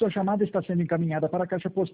Sua chamada está sendo encaminhada para a caixa postal